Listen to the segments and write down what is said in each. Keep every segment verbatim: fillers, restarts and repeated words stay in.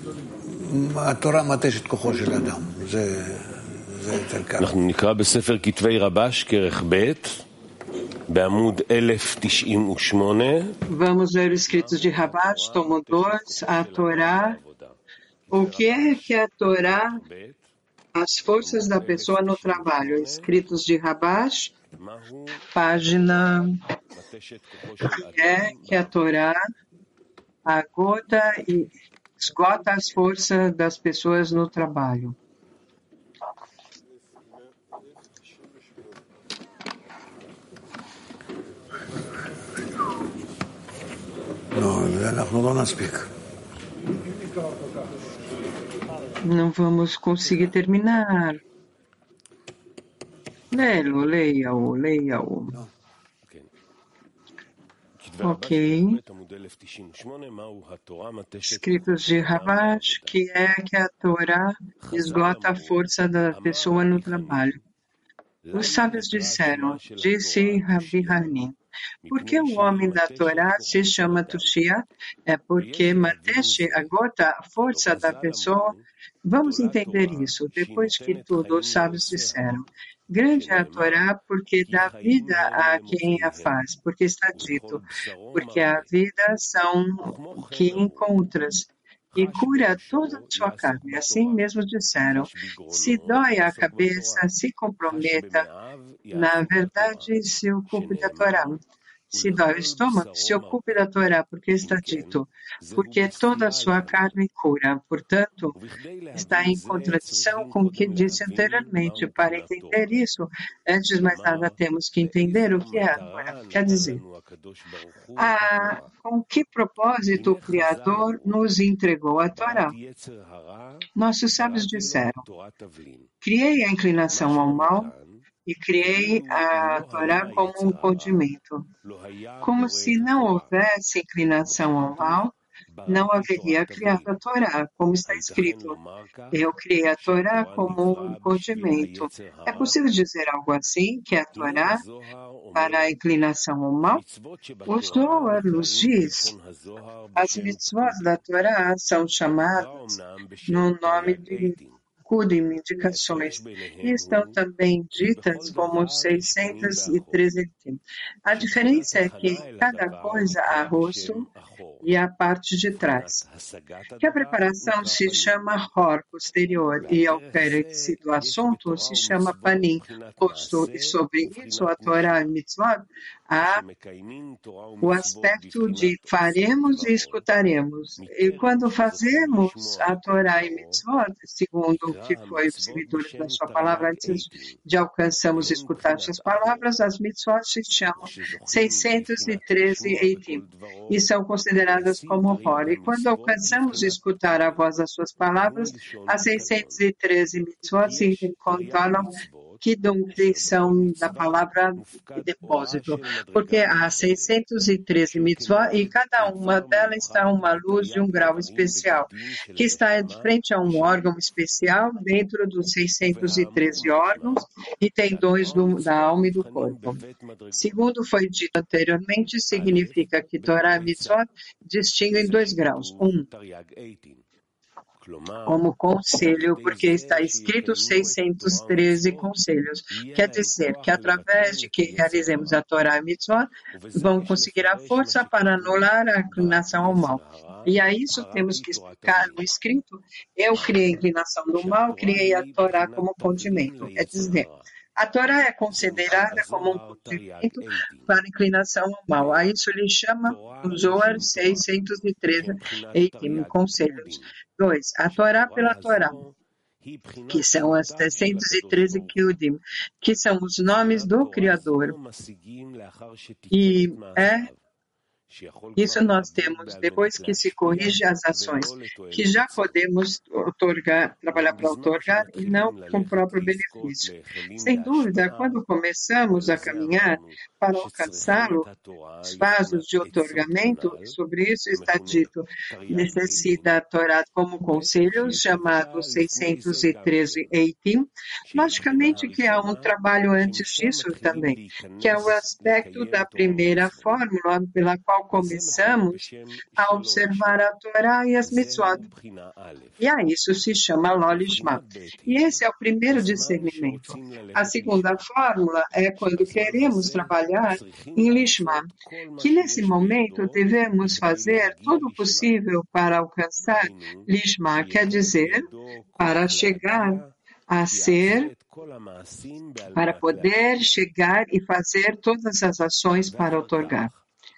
התורה מתשת כוחו של אדם, זה, זה יותר קל. אנחנו נקרא בספר כתבי רבש כרך ב' בעמוד אלף תשעים ושמונה. Vamos ler os escritos de Rabash, tomo dois, a Torá. O que é que a Torá? As forças da pessoa no trabalho. Escritos de Rabash, página. O que é que a Torá agota e esgota as forças das pessoas no trabalho. לא, אנחנו לא נספיק. Não vamos conseguir terminar. Lê-lo, leia-o, leia-o. Ok. Escritos de Rabash, que é que a Torá esgota a força da pessoa no trabalho. Os sábios disseram, disse Rabi Hanin, por que o homem da Torá se chama Tushia? É porque Matesh agota a força da pessoa. Vamos entender isso. Depois que tudo, os sábios disseram, grande é a Torá porque dá vida a quem a faz, porque está dito, porque a vida são que encontras e cura toda a sua carne. Assim mesmo disseram, se dói a cabeça, se comprometa, na verdade se ocupe da Torá. Se dói o estômago, se ocupe da Torá, porque está dito, porque toda a sua carne cura. Portanto, está em contradição com o que disse anteriormente. Para entender isso, antes de mais nada, temos que entender o que é a Torá. Quer dizer, a, com que propósito o Criador nos entregou a Torá? Nossos sábios disseram, criei a inclinação ao mal, e criei a Torá como um condimento. Como se não houvesse inclinação ao mal, não haveria criado a Torá, como está escrito. Eu criei a Torá como um condimento. É possível dizer algo assim, que a Torá para a inclinação ao mal? O Zohar nos diz, as mitzvot da Torá são chamadas no nome de Kudim, indicações, e estão também ditas como seiscentos e treze. A diferença é que cada coisa há rosto e a parte de trás. Que a preparação se chama Hor, posterior, e ao pérdice do assunto se chama Panim, rosto, e sobre isso a Torá e Mitzvot há o aspecto de faremos e escutaremos. E quando fazemos a Torá e Mitzvot, segundo o que foi o servidor da sua palavra, antes de alcançamos escutar suas palavras, as Mitzvot se chamam seiscentos e treze Eitim e são consideradas como Hor. E quando alcançamos escutar a voz das suas palavras, as seiscentos e treze Mitzvot se encontram que são da palavra depósito, porque há seiscentos e treze mitzvot e cada uma delas está uma luz de um grau especial, que está de frente a um órgão especial dentro dos seiscentos e treze órgãos e tem dons do, da alma e do corpo. Segundo foi dito anteriormente, significa que Torá e mitzvot distinguem dois graus. Um, como conselho, porque está escrito seiscentos e treze conselhos. Quer dizer que através de que realizemos a Torá e Mitzvot, vão conseguir a força para anular a inclinação ao mal. E a isso temos que explicar no escrito, eu criei a inclinação do mal, criei a Torá como condimento. Quer dizer, a Torá é considerada como um condimento para a inclinação ao mal. A isso lhe chama o Zohar seiscentos e treze Eitim, conselhos. Dois, a Torá pela Torá, que são as seiscentos e treze Kudim, que são os nomes do Criador. E é isso nós temos, depois que se corrige as ações, que já podemos otorgar, trabalhar para otorgar e não com o próprio benefício. Sem dúvida, quando começamos a caminhar para alcançá-lo, os vasos de otorgamento, sobre isso está dito, necessita a Torá como conselhos, chamados seiscentos e treze Eitim. Logicamente que há um trabalho antes disso também, que é o aspecto da primeira fórmula pela qual qual começamos a observar a Torá e as mitzvot. E a isso se chama Lo Lishma. E esse é o primeiro discernimento. A segunda fórmula é quando queremos trabalhar em Lishma, que nesse momento devemos fazer todo o possível para alcançar Lishma, quer dizer, para chegar a ser, para poder chegar e fazer todas as ações para otorgar.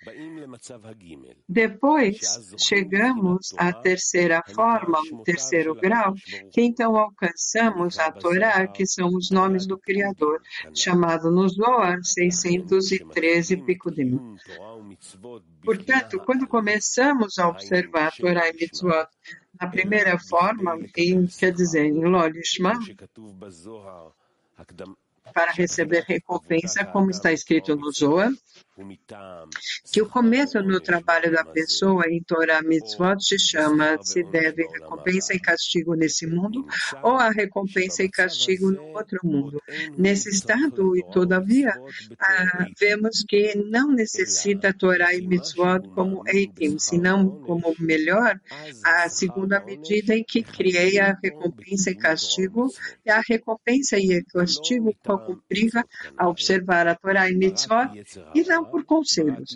Depois, chegamos à terceira forma, o terceiro grau, que então alcançamos a Torá, que são os nomes do Criador, chamado no Zohar seiscentos e treze Pikudim. Portanto, quando começamos a observar a Torá e Mitzvot na primeira forma, em, quer dizer, em Lo Lishma, para receber recompensa, como está escrito no Zohar, que o começo no trabalho da pessoa em Torá Mitzvot se chama, se deve recompensa e castigo nesse mundo, ou a recompensa e castigo no outro mundo. Nesse estado, e todavia, ah, vemos que não necessita Torá e Mitzvot como Eitim, senão como melhor, a segunda medida em que criei a recompensa e castigo, e a recompensa e castigo como briga a observar a Torá e Mitzvot, e não por conselhos.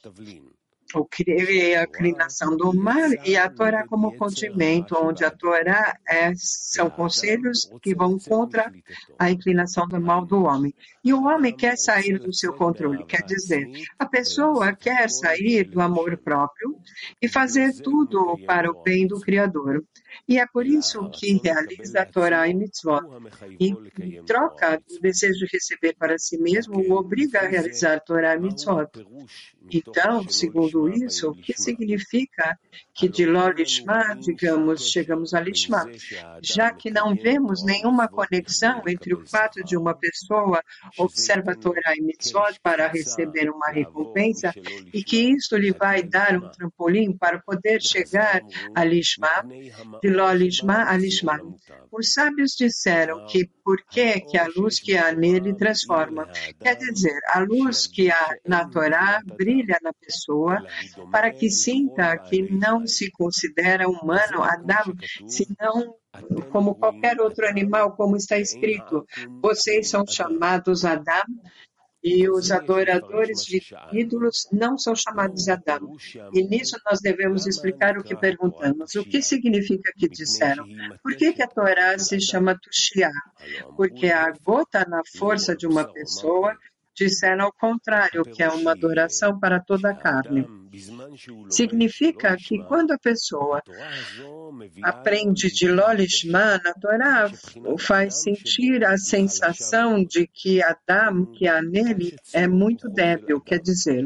Eu criei a inclinação do mal e a Torá como condimento, onde a Torá é, são conselhos que vão contra a inclinação do mal do homem. E o homem quer sair do seu controle, quer dizer, a pessoa quer sair do amor próprio e fazer tudo para o bem do Criador. E é por isso que realiza a Torá e Mitzvot. Em troca do desejo de receber para si mesmo, o obriga a realizar a Torá e Mitzvot. Então, segundo isso, o que significa que de Lo Lishma, digamos, chegamos a Lishma? Já que não vemos nenhuma conexão entre o fato de uma pessoa observar Torá e Mitzvot para receber uma recompensa e que isto lhe vai dar um trampolim para poder chegar a Lishma, de Lo Lishma a Lishma. Os sábios disseram que por que que a luz que há nele transforma? Quer dizer, a luz que há na Torá brilha na pessoa para que sinta que não se considera humano, Adam, senão como qualquer outro animal, como está escrito. Vocês são chamados Adam e os adoradores de ídolos não são chamados Adam. E nisso nós devemos explicar o que perguntamos. O que significa que disseram? Por que que a Torá se chama Tushia? Porque a gota na força de uma pessoa disseram ao contrário, que é uma adoração para toda a carne. Significa que quando a pessoa aprende de Lo Lishma, a Torá faz sentir a sensação de que Adam, que há nele, é muito débil, quer dizer,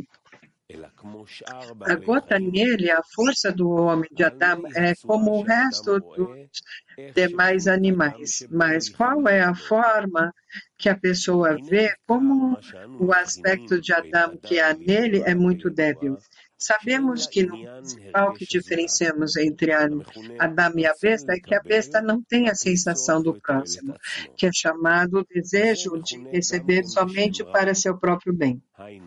a gota nele, a força do homem de Adam, é como o resto dos demais animais. Mas qual é a forma que a pessoa vê como o aspecto de Adam que há nele é muito débil? Sabemos que no principal que diferenciamos entre Adam e a besta é que a besta não tem a sensação do próximo, que é chamado o desejo de receber somente para seu próprio bem.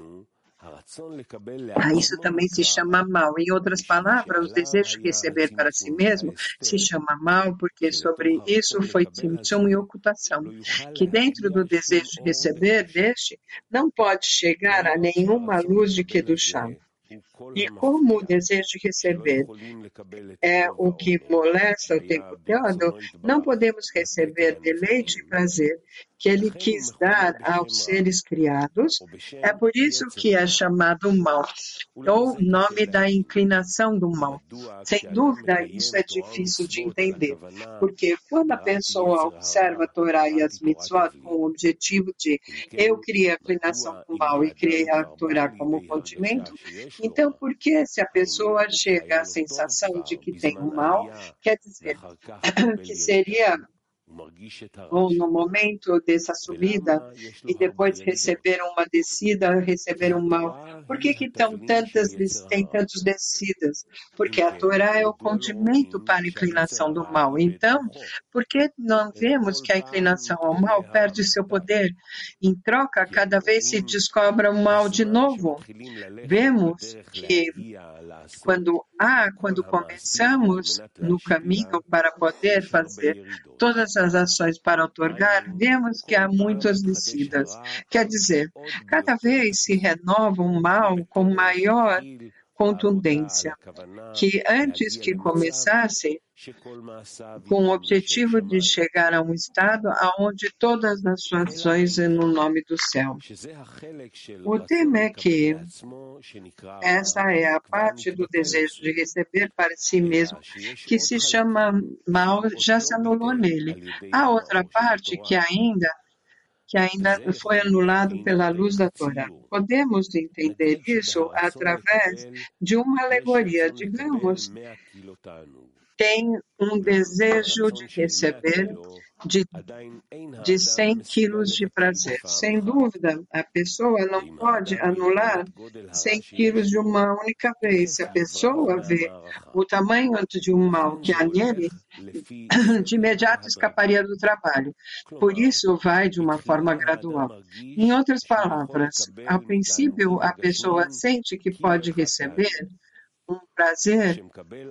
A isso também se chama mal. Em outras palavras, o desejo de receber para si mesmo se chama mal porque sobre isso foi tzimtzum e ocultação, que dentro do desejo de receber deste não pode chegar a nenhuma luz de Kedushá. E como o desejo de receber é o que molesta o tempo todo, não podemos receber deleite e prazer que ele quis dar aos seres criados. É por isso que é chamado mal, ou nome da inclinação do mal. Sem dúvida, isso é difícil de entender, porque quando a pessoa observa a Torá e as mitzvot com o objetivo de eu criei a inclinação do mal e criei a Torá como condimento, então por que se a pessoa chega à sensação de que tem o mal, quer dizer que seria ou no momento dessa subida, e depois receber uma descida, receber um mal. Por que que tão tantas, tem tantas descidas? Porque a Torá é o condimento para a inclinação do mal. Então, por que não vemos que a inclinação ao mal perde seu poder? Em troca, cada vez se descobre o mal de novo. Vemos que quando há, quando começamos no caminho para poder fazer todas as ações para otorgar, vemos que há muitas descidas. Quer dizer, cada vez se renova um mal com maior contundência, que antes que começasse, com o objetivo de chegar a um estado onde todas as suas ações é no nome do céu. O tema é que essa é a parte do desejo de receber para si mesmo, que se chama mal, já se anulou nele. Há outra parte que ainda que ainda foi anulado pela luz da Torá. Podemos entender isso através de uma alegoria. Digamos, tem um desejo de receber de, de cem quilos de prazer. Sem dúvida, a pessoa não pode anular cem quilos de uma única vez. Se a pessoa vê o tamanho de um mal que há nele, de imediato escaparia do trabalho. Por isso, vai de uma forma gradual. Em outras palavras, ao princípio, a pessoa sente que pode receber um prazer,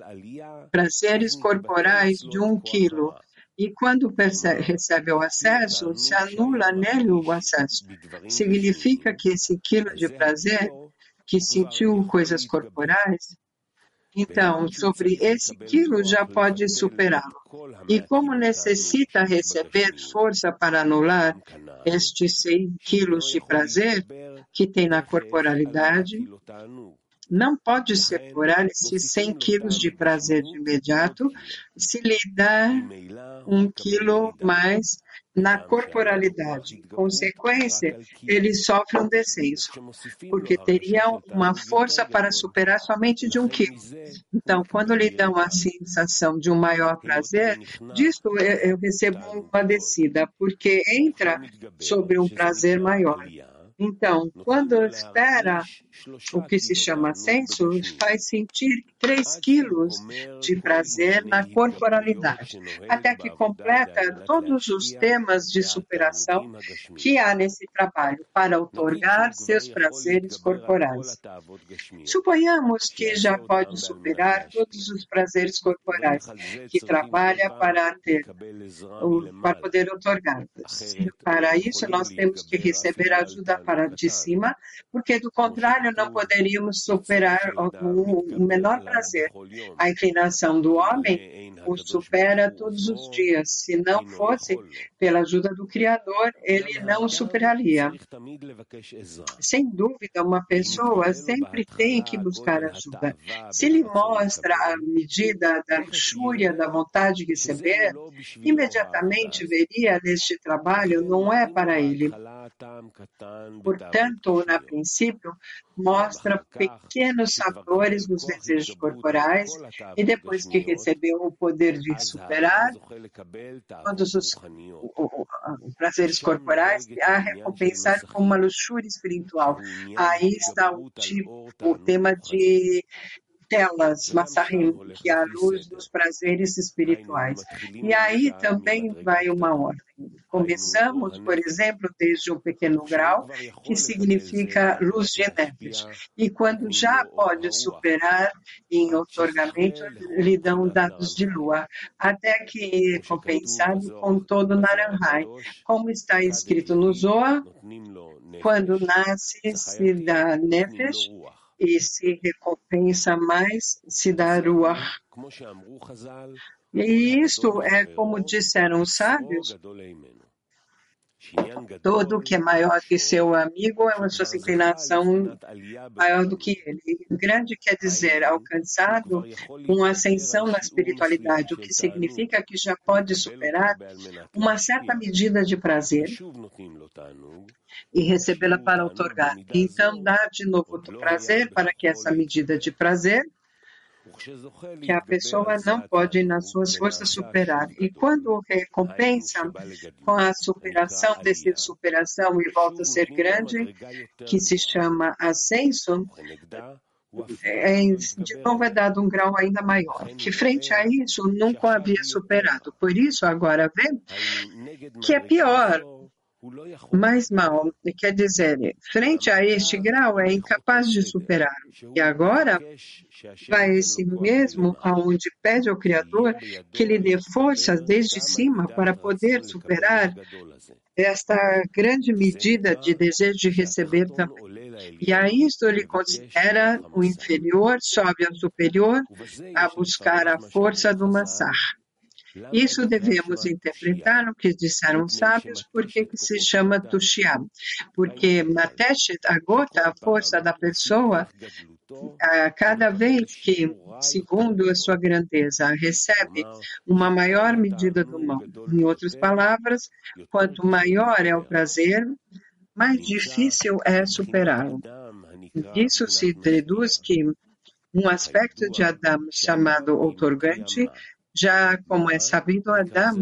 prazeres corporais de um quilo. E quando percebe, recebe o acesso, se anula nele o acesso. Significa que esse quilo de prazer, que sentiu coisas corporais, então, sobre esse quilo já pode superá-lo. E como necessita receber força para anular estes cem quilos de prazer que tem na corporalidade, não pode separar esses cem quilos de prazer de imediato se lhe dá um quilo mais na corporalidade. Em consequência, ele sofre um descenso, porque teria uma força para superar somente de um quilo. Então, quando lhe dão a sensação de um maior prazer, disso eu, eu recebo uma descida, porque entra sobre um prazer maior. Então, quando espera o que se chama senso, faz sentir três quilos de prazer na corporalidade, até que completa todos os temas de superação que há nesse trabalho para outorgar seus prazeres corporais. Suponhamos que já pode superar todos os prazeres corporais que trabalha para ter, para poder outorgar. Para isso, nós temos que receber ajuda para de cima, porque do contrário não poderíamos superar o, o menor prazer. A inclinação do homem o supera todos os dias. Se não fosse pela ajuda do Criador, ele não o superaria. Sem dúvida, uma pessoa sempre tem que buscar ajuda. Se lhe mostra a medida da luxúria, da vontade de receber, imediatamente veria neste trabalho não é para ele. Portanto, na princípio, mostra pequenos sabores dos desejos corporais e depois que recebeu o poder de superar todos os prazeres corporais, a recompensar com uma luxúria espiritual. Aí está o, tipo, o tema de telas, Massahim, que é a luz dos prazeres espirituais. E aí também vai uma ordem. Começamos, por exemplo, desde um pequeno grau, que significa luz de Nefesh. E quando já pode superar em outorgamento, lhe dão dados de lua, até que é compensado com todo o Naranjai. Como está escrito no Zohar, quando nasce, se dá Nefesh, e se recompensa mais, se dá Ruach. E isto é como disseram os sábios, todo que é maior que seu amigo é uma sua inclinação maior do que ele. Grande quer dizer alcançado com ascensão na espiritualidade, o que significa que já pode superar uma certa medida de prazer e recebê-la para outorgar. Então, dá de novo o prazer para que essa medida de prazer que a pessoa não pode, nas suas forças, superar. E quando recompensa com a superação dessa superação e volta a ser grande, que se chama ascenso, é, de novo é dado um grau ainda maior, que frente a isso nunca havia superado. Por isso, agora vê que é pior, mais mal, quer dizer, frente a este grau é incapaz de superar. E agora vai esse mesmo aonde pede ao Criador que lhe dê forças desde cima para poder superar esta grande medida de desejo de receber também. E a isto ele considera o inferior, sobe ao superior, a buscar a força do Massar. Isso devemos interpretar no que disseram os sábios, porque que se chama Tushia. Porque Mateshet, a gota, a força da pessoa, a cada vez que, segundo a sua grandeza, recebe uma maior medida do mal. Em outras palavras, quanto maior é o prazer, mais difícil é superá-lo. Disso se deduz que um aspecto de Adam chamado outorgante, já como é sabido, Adam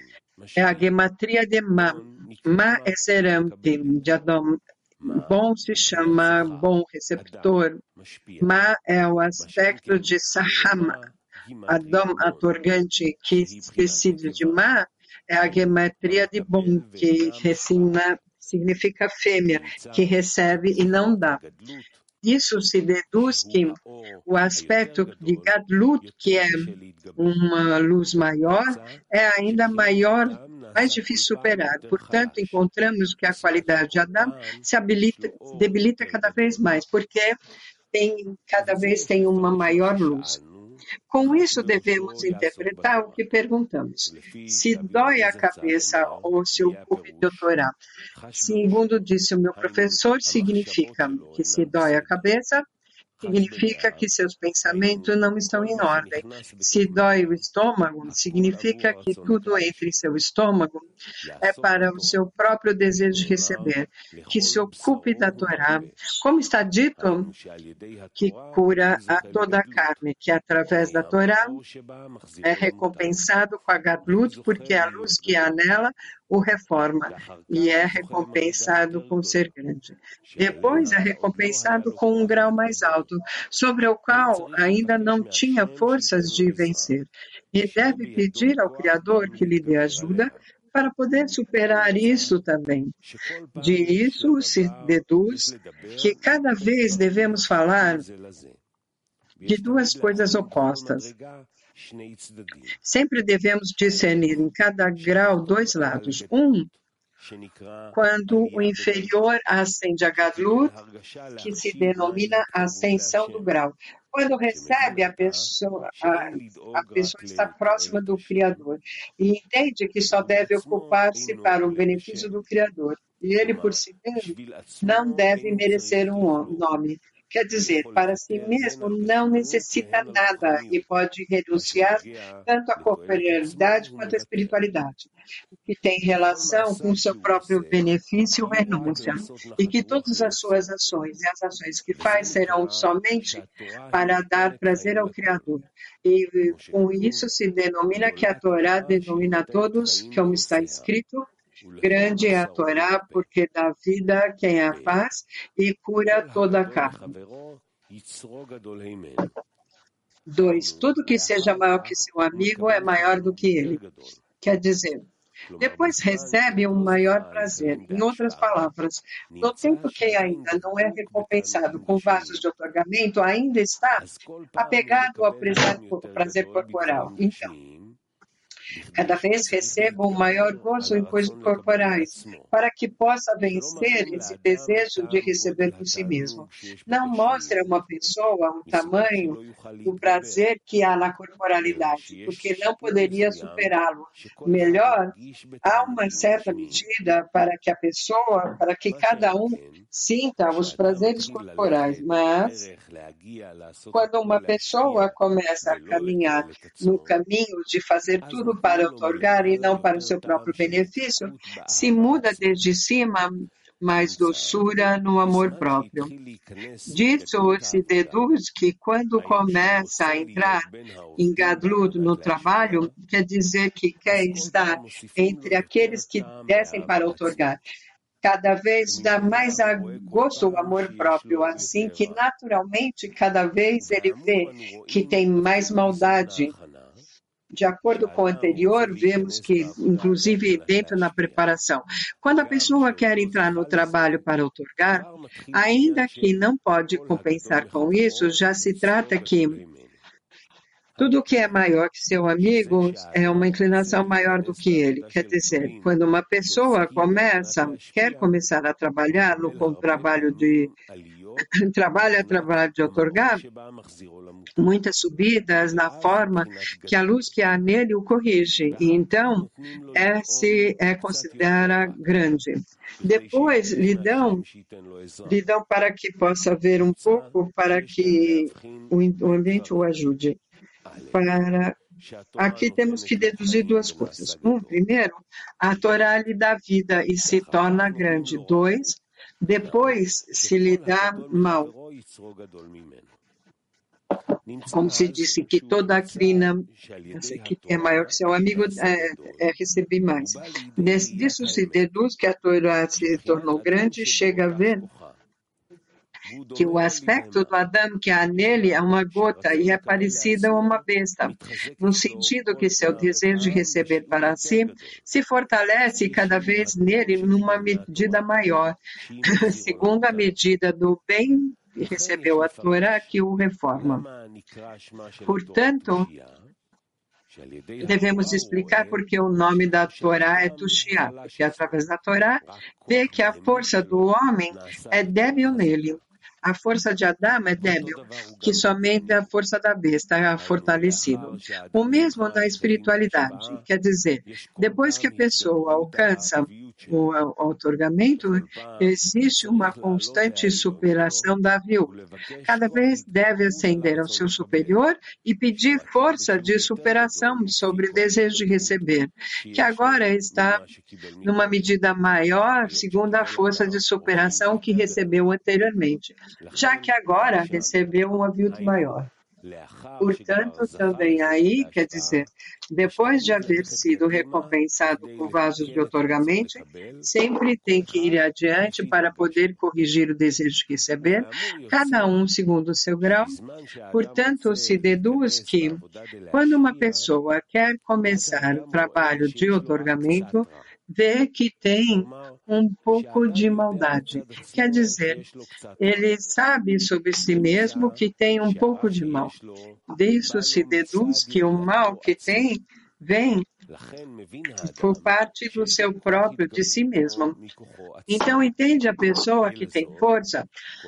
é a gematria de Ma. Ma é serante, de Adam. Bom se chama bom receptor. Ma é o aspecto de Sahama. Adam atorgante, que esquecido de Ma, é a gematria de bom, que resina, significa fêmea, que recebe e não dá. Disso se deduz que o aspecto de Gadlut, que é uma luz maior, é ainda maior, mais difícil superar. Portanto, encontramos que a qualidade de Adam se habilita, debilita cada vez mais, porque tem, cada vez tem uma maior luz. Com isso, devemos interpretar o que perguntamos. Se dói a cabeça ou se ocupe de Torá. Segundo disse o meu professor, significa que se dói a cabeça, significa que seus pensamentos não estão em ordem. Se dói o estômago, significa que tudo entra em seu estômago é para o seu próprio desejo de receber, que se ocupe da Torá. Como está dito, que cura a toda a carne, que através da Torá é recompensado com a Gadlut, porque a luz que há nela o reforma, e é recompensado com ser grande. Depois é recompensado com um grau mais alto, sobre o qual ainda não tinha forças de vencer, e deve pedir ao Criador que lhe dê ajuda para poder superar isso também. De isso se deduz que cada vez devemos falar de duas coisas opostas. Sempre devemos discernir em cada grau dois lados. Um, quando o inferior ascende a Gadlut, que se denomina ascensão do grau. Quando recebe, a pessoa, a, a pessoa está próxima do Criador e entende que só deve ocupar-se para o benefício do Criador. E ele, por si mesmo, não deve merecer um nome. Quer dizer, para si mesmo não necessita nada e pode renunciar tanto à corporealidade quanto à espiritualidade, que tem relação com o seu próprio benefício e renúncia, e que todas as suas ações e as ações que faz serão somente para dar prazer ao Criador. E com isso se denomina que a Torá denomina a todos, como está escrito, grande é a Torá, porque dá vida a quem a faz e cura toda a carne. Dois, tudo que seja maior que seu amigo é maior do que ele. Quer dizer, depois recebe um maior prazer. Em outras palavras, no tempo que ainda não é recompensado com vasos de otorgamento, ainda está apegado ao prazer corporal. Então, cada vez receba um maior gozo em coisas corporais, para que possa vencer esse desejo de receber por si mesmo. Não mostre a uma pessoa o tamanho do prazer que há na corporalidade, porque não poderia superá-lo. Melhor, há uma certa medida para que a pessoa, para que cada um sinta os prazeres corporais, mas quando uma pessoa começa a caminhar no caminho de fazer tudo para otorgar e não para o seu próprio benefício, se muda desde cima mais doçura no amor próprio. Disso se deduz que quando começa a entrar em Gadlut no trabalho, quer dizer que quer estar entre aqueles que descem para outorgar. Cada vez dá mais a gosto o amor próprio, assim que naturalmente cada vez ele vê que tem mais maldade. De acordo com o anterior, vemos que, inclusive dentro da preparação, quando a pessoa quer entrar no trabalho para outorgar, ainda que não pode compensar com isso, já se trata que tudo que é maior que seu amigo é uma inclinação maior do que ele. Quer dizer, quando uma pessoa começa, quer começar a trabalhar no com trabalho de trabalha trabalho de outorgar, muitas subidas na forma que a luz que há nele o corrige, e então é, se é considera grande. Depois lhe dão, lhe dão para que possa ver um pouco, para que o, o ambiente o ajude. Para Aqui temos que deduzir duas coisas. Um, primeiro, a Torá lhe dá vida e se torna grande. Dois, depois se lhe dá mal. Como se disse que toda a crina que é maior que seu amigo é, é receber mais. Disso se deduz que a Torá se tornou grande e chega a ver que o aspecto do Adão que há nele é uma gota e é parecida a uma besta, no sentido que seu desejo de receber para si se fortalece cada vez nele numa medida maior, segundo a medida do bem que recebeu a Torá que o reforma. Portanto, devemos explicar porque o nome da Torá é Tushia, porque através da Torá vê que a força do homem é débil nele. A força de Adão é débil, que somente a força da besta é fortalecida. O mesmo na espiritualidade, quer dizer, depois que a pessoa alcança o outorgamento, existe uma constante superação da viúva. Cada vez deve ascender ao seu superior e pedir força de superação sobre o desejo de receber, que agora está numa medida maior, segundo a força de superação que recebeu anteriormente, já que agora recebeu um avilto maior. Portanto, também aí, quer dizer, depois de haver sido recompensado com vasos de outorgamento, sempre tem que ir adiante para poder corrigir o desejo de receber, cada um segundo o seu grau. Portanto, se deduz que, quando uma pessoa quer começar o trabalho de outorgamento, vê que tem um pouco de maldade. Quer dizer, ele sabe sobre si mesmo que tem um pouco de mal. Disso se deduz que o mal que tem vem por parte do seu próprio, de si mesmo. Então, entende a pessoa que tem força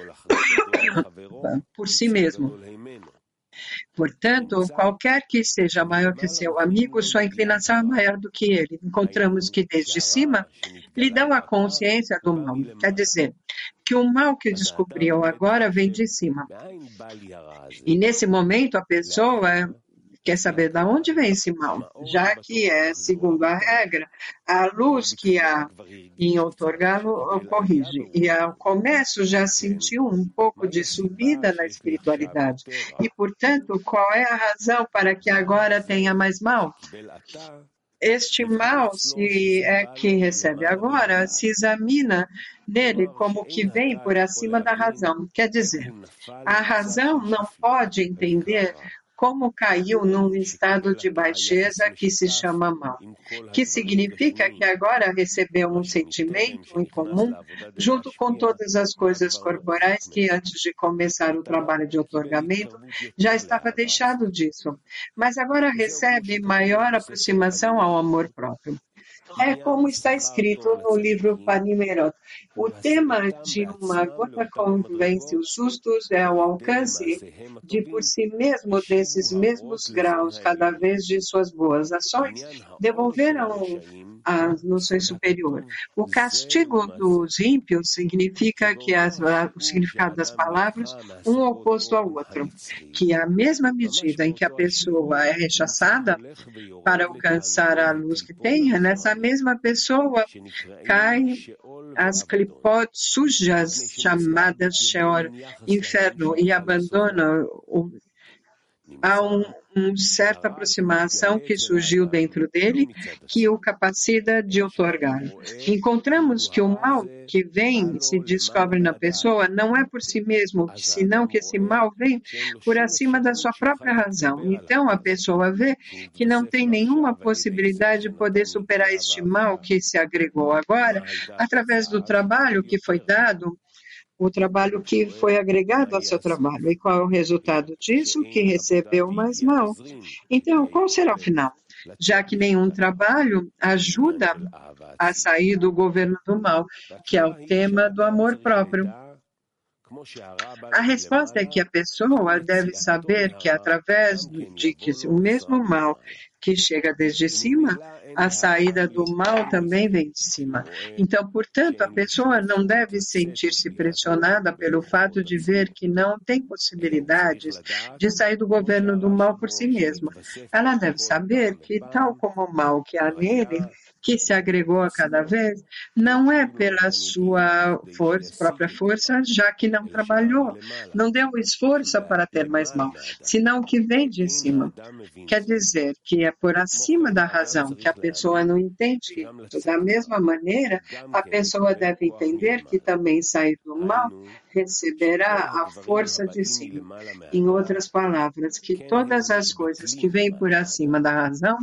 por si mesmo. Portanto, qualquer que seja maior que seu amigo, sua inclinação é maior do que ele. Encontramos que desde cima lhe dão a consciência do mal. Quer dizer, que o mal que descobriu agora vem de cima. E nesse momento a pessoa quer saber de onde vem esse mal, já que é, segundo a regra, a luz que há em outorgá-lo corrige. E ao começo já sentiu um pouco de subida na espiritualidade. E, portanto, qual é a razão para que agora tenha mais mal? Este mal, se é que recebe agora, se examina nele como que vem por acima da razão. Quer dizer, a razão não pode entender como caiu num estado de baixeza que se chama mal, que significa que agora recebeu um sentimento em comum, junto com todas as coisas corporais que antes de começar o trabalho de outorgamento já estava deixado disso, mas agora recebe maior aproximação ao amor próprio. É como está escrito no livro Panimerot. O tema de uma gota convence os justos é o alcance de por si mesmo desses mesmos graus, cada vez de suas boas ações, devolveram as noções superiores. O castigo dos ímpios significa que as, o significado das palavras, um oposto ao outro, que a mesma medida em que a pessoa é rechaçada para alcançar a luz que tem, nessa mesma pessoa caem as clipot sujas chamadas Sheol, inferno, e abandona o há um, uma certa aproximação que surgiu dentro dele que o capacita de outorgar. Encontramos que o mal que vem se descobre na pessoa não é por si mesmo, senão que esse mal vem por acima da sua própria razão. Então a pessoa vê que não tem nenhuma possibilidade de poder superar este mal que se agregou agora através do trabalho que foi dado, o trabalho que foi agregado ao seu trabalho. E qual é o resultado disso? Que recebeu mais mal. Então, qual será o final? Já que nenhum trabalho ajuda a sair do governo do mal, que é o tema do amor próprio. A resposta é que a pessoa deve saber que através de que o mesmo mal que chega desde cima, a saída do mal também vem de cima. Então, portanto, a pessoa não deve sentir-se pressionada pelo fato de ver que não tem possibilidades de sair do governo do mal por si mesma. Ela deve saber que, tal como o mal que há nele, que se agregou a cada vez, não é pela sua força, própria força, já que não trabalhou, não deu esforço para ter mais mal, senão o que vem de cima. Quer dizer que é por acima da razão que a pessoa não entende isso. Da mesma maneira, a pessoa deve entender que também sair do mal receberá a força de cima. Em outras palavras, que todas as coisas que vêm por acima da razão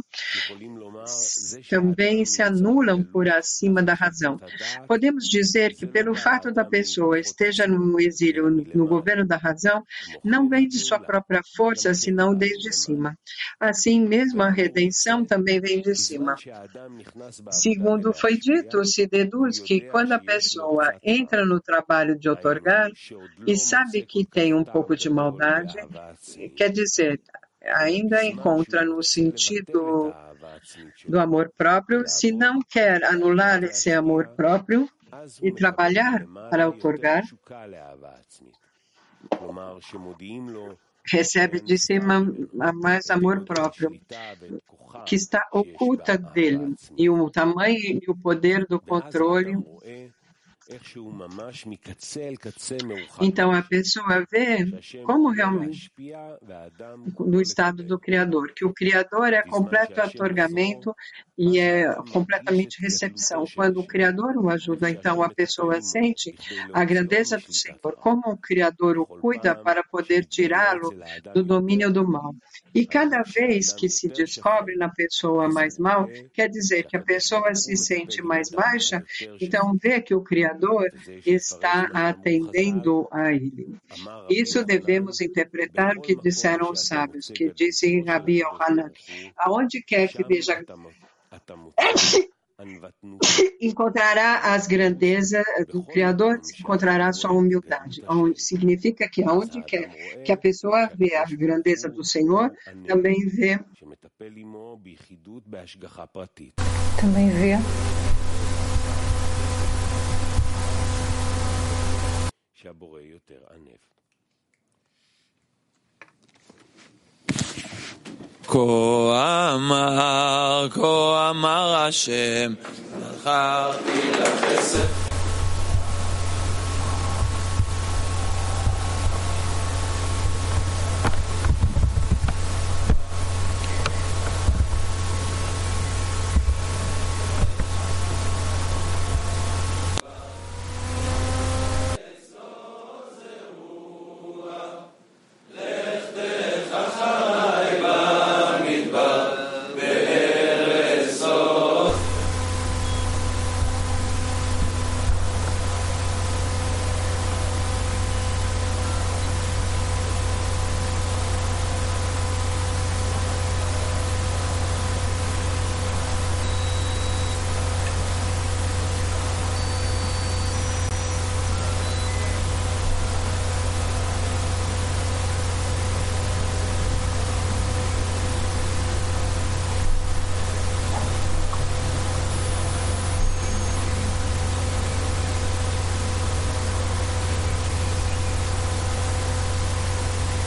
também se anulam por acima da razão. Podemos dizer que pelo fato da pessoa esteja no exílio, no governo da razão, não vem de sua própria força, senão desde cima. Assim mesmo, a redenção também vem de cima. Segundo foi dito, se deduz que quando a pessoa entra no trabalho de outorgar e sabe que tem um pouco de maldade, quer dizer, ainda encontra no sentido do amor próprio, se não quer anular esse amor próprio e trabalhar para outorgar, recebe de cima mais amor próprio, que está oculta dele, e o tamanho e o poder do controle. Então a pessoa vê como realmente, no estado do Criador, que o Criador é completo atorgamento e é completamente recepção. Quando o Criador o ajuda, então a pessoa sente a grandeza do Senhor, como o Criador o cuida para poder tirá-lo do domínio do mal. E cada vez que se descobre na pessoa mais mal, quer dizer que a pessoa se sente mais baixa, então vê que o Criador está atendendo a ele. Isso devemos interpretar o que disseram os sábios, que disse Rabi Yohanan, aonde quer que veja encontrará as grandezas do Criador, encontrará sua humildade. Onde significa que aonde quer que a pessoa vê a grandeza do Senhor, também vê também vê כה אמר, כה אמר השם, זכרתי לך חסד